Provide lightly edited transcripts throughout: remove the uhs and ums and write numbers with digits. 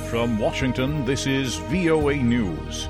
From Washington, this is VOA News.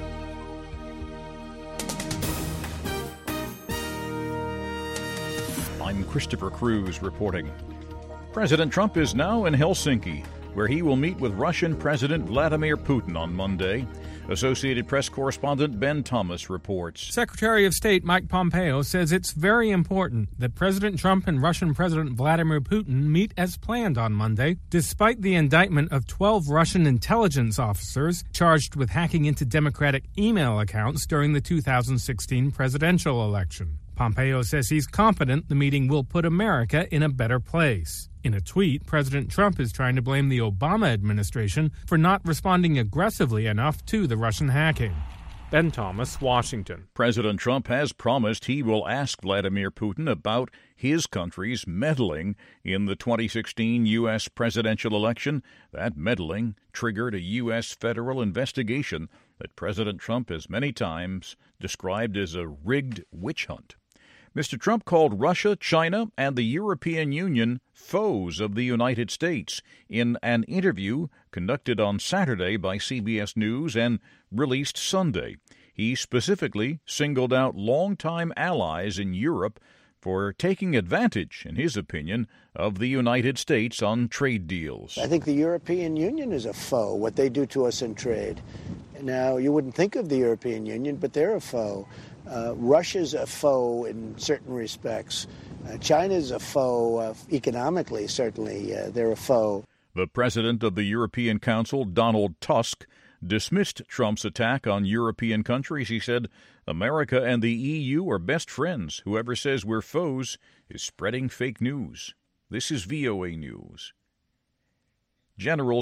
I'm Christopher Cruz reporting. President Trump is now in Helsinki, where he will meet with Russian President Vladimir Putin on Monday. Associated Press correspondent Ben Thomas reports. Secretary of State Mike Pompeo says it's very important that President Trump and Russian President Vladimir Putin meet as planned on Monday, despite the indictment of 12 Russian intelligence officers charged with hacking into Democratic email accounts during the 2016 presidential election. Pompeo says he's confident the meeting will put America in a better place. In a tweet, President Trump is trying to blame the Obama administration for not responding aggressively enough to the Russian hacking. Ben Thomas, Washington. President Trump has promised he will ask Vladimir Putin about his country's meddling in the 2016 U.S. presidential election. That meddling triggered a U.S. federal investigation that President Trump has many times described as a rigged witch hunt. Mr. Trump called Russia, China, and the European Union foes of the United States in an interview conducted on Saturday by CBS News and released Sunday. He specifically singled out longtime allies in Europe for taking advantage, in his opinion, of the United States on trade deals. I think the European Union is a foe, what they do to us in trade. Now, you wouldn't think of the European Union, but they're a foe. Russia's a foe in certain respects. China's a foe economically, certainly. They're a foe. The president of the European Council, Donald Tusk, dismissed Trump's attack on European countries. He said, America and the EU are best friends. Whoever says we're foes is spreading fake news. This is VOA News. Generals